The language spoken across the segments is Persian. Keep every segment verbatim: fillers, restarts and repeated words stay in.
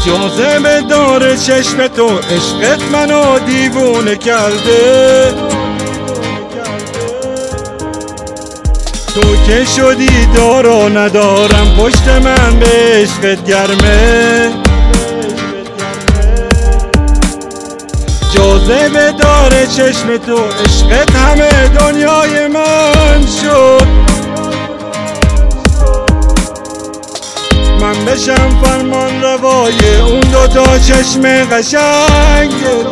جاذبه داره چشم تو، عشقت منو دیوونه کرده. تو که شدی دارا ندارم، پشت من به عشقت گرمه. جاذبه داره چشم تو، عشقت همه دنیای من شد. من بشم فرمان روای اون دوتا چشم قشنگ.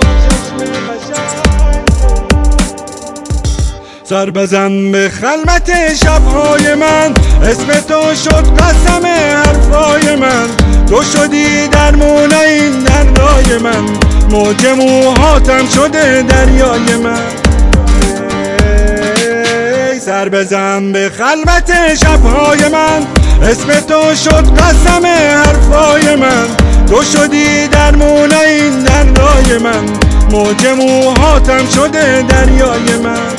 سر بزن به خلوت شبهای من، اسم تو شد قسم حرفای من. تو شدی درمون این دردای من، موج موهاتم شده دریای من. سر بزن به خلوت شبهای من، اسم تو شد قسم حرفای من. تو شدی درمون این دردای من، موج موهاتم شده دریای من.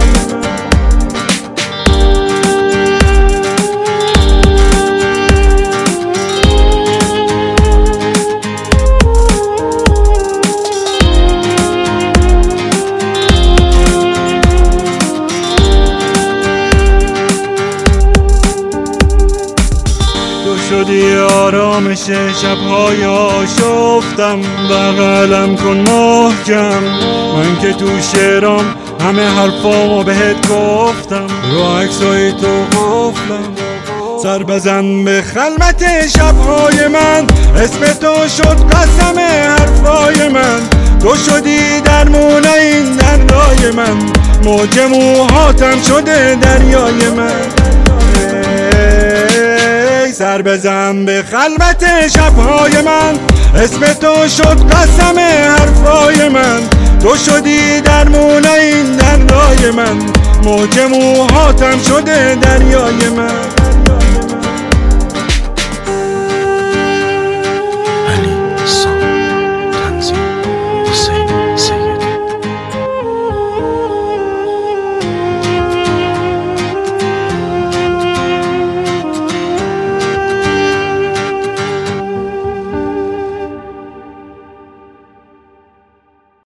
شدی آرامش شبهای آشفتم، بغلم کن محکم. من که تو شعرام همه حرفامو بهت گفتم، رو عکسای تو قفلم. سر بزن به خلوت شبهای من، اسم تو شد قسم حرفای من. تو شدی درمون این دردای من، موج موهاتم شده دریای من. سر بزن به خلوت شبهای من، اسم تو شد قسم حرفای من. تو شدی درمون این دردای من، موج موهاتم شده دریای من.